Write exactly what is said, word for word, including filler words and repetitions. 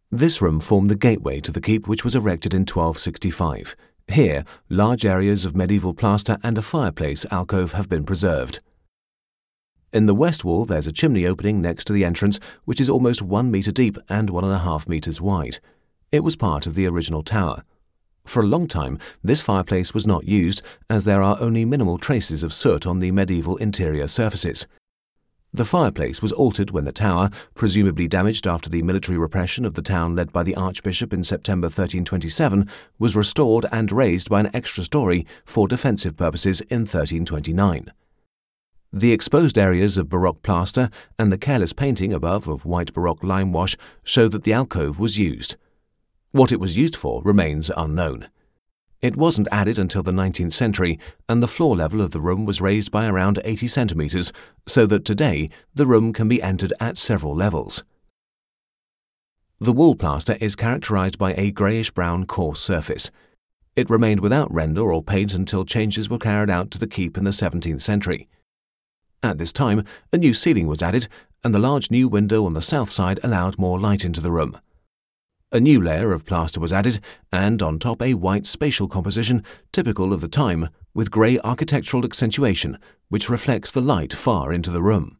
This room formed the gateway to the keep, which was erected in twelve sixty-five. Here, large areas of medieval plaster and a fireplace alcove have been preserved. In the west wall there's a chimney opening next to the entrance, which is almost one metre deep and one and a half metres wide. It was part of the original tower. For a long time, this fireplace was not used, as there are only minimal traces of soot on the medieval interior surfaces. The fireplace was altered when the tower, presumably damaged after the military repression of the town led by the Archbishop in September thirteen twenty-seven, was restored and raised by an extra story for defensive purposes in thirteen twenty-nine. The exposed areas of Baroque plaster and the careless painting above of white Baroque lime wash show that the alcove was used. What it was used for remains unknown. It wasn't added until the nineteenth century, and the floor level of the room was raised by around eighty centimetres, so that today the room can be entered at several levels. The wall plaster is characterised by a greyish-brown coarse surface. It remained without render or paint until changes were carried out to the keep in the seventeenth century. At this time, a new ceiling was added, and the large new window on the south side allowed more light into the room. A new layer of plaster was added, and on top a white spatial composition, typical of the time, with grey architectural accentuation, which reflects the light far into the room.